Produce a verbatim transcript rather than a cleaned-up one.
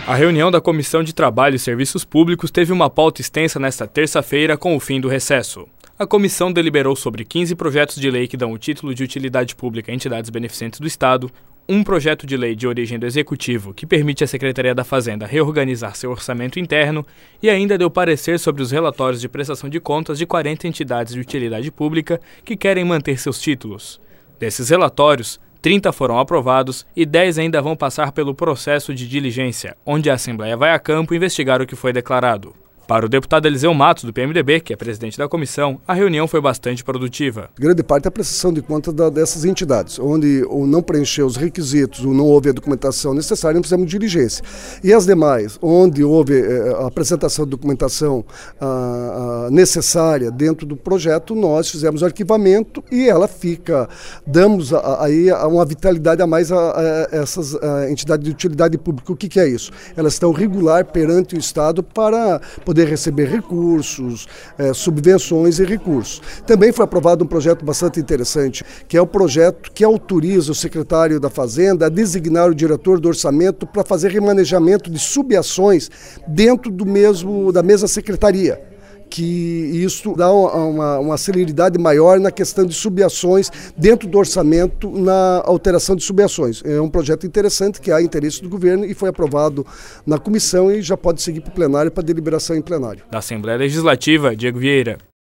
A reunião da Comissão de Trabalho e Serviços Públicos teve uma pauta extensa nesta terça-feira com o fim do recesso. A comissão deliberou sobre quinze projetos de lei que dão o título de utilidade pública a entidades beneficentes do Estado, um projeto de lei de origem do Executivo que permite à Secretaria da Fazenda reorganizar seu orçamento interno e ainda deu parecer sobre os relatórios de prestação de contas de quarenta entidades de utilidade pública que querem manter seus títulos. Desses relatórios, trinta foram aprovados e dez ainda vão passar pelo processo de diligência, onde a Assembleia vai a campo investigar o que foi declarado. Para o deputado Eliseu Matos, do P M D B, que é presidente da comissão, a reunião foi bastante produtiva. Grande parte é a prestação de conta da, dessas entidades, onde ou não preencheu os requisitos, ou não houve a documentação necessária, não fizemos diligência. E as demais, onde houve eh, a apresentação de documentação ah, ah, necessária dentro do projeto, nós fizemos o arquivamento e ela fica, damos a, aí uma vitalidade a mais a, a essas a entidades de utilidade pública. O que, que é isso? Elas estão regular perante o Estado para poder receber recursos, eh, subvenções e recursos. Também foi aprovado um projeto bastante interessante, que é o projeto que autoriza o secretário da Fazenda a designar o diretor do orçamento para fazer remanejamento de subações dentro do mesmo, da mesma secretaria, que isso dá uma, uma celeridade maior na questão de subações dentro do orçamento, na alteração de subações. É um projeto interessante que há interesse do governo e foi aprovado na comissão e já pode seguir para o plenário para deliberação em plenário. Da Assembleia Legislativa, Diego Vieira.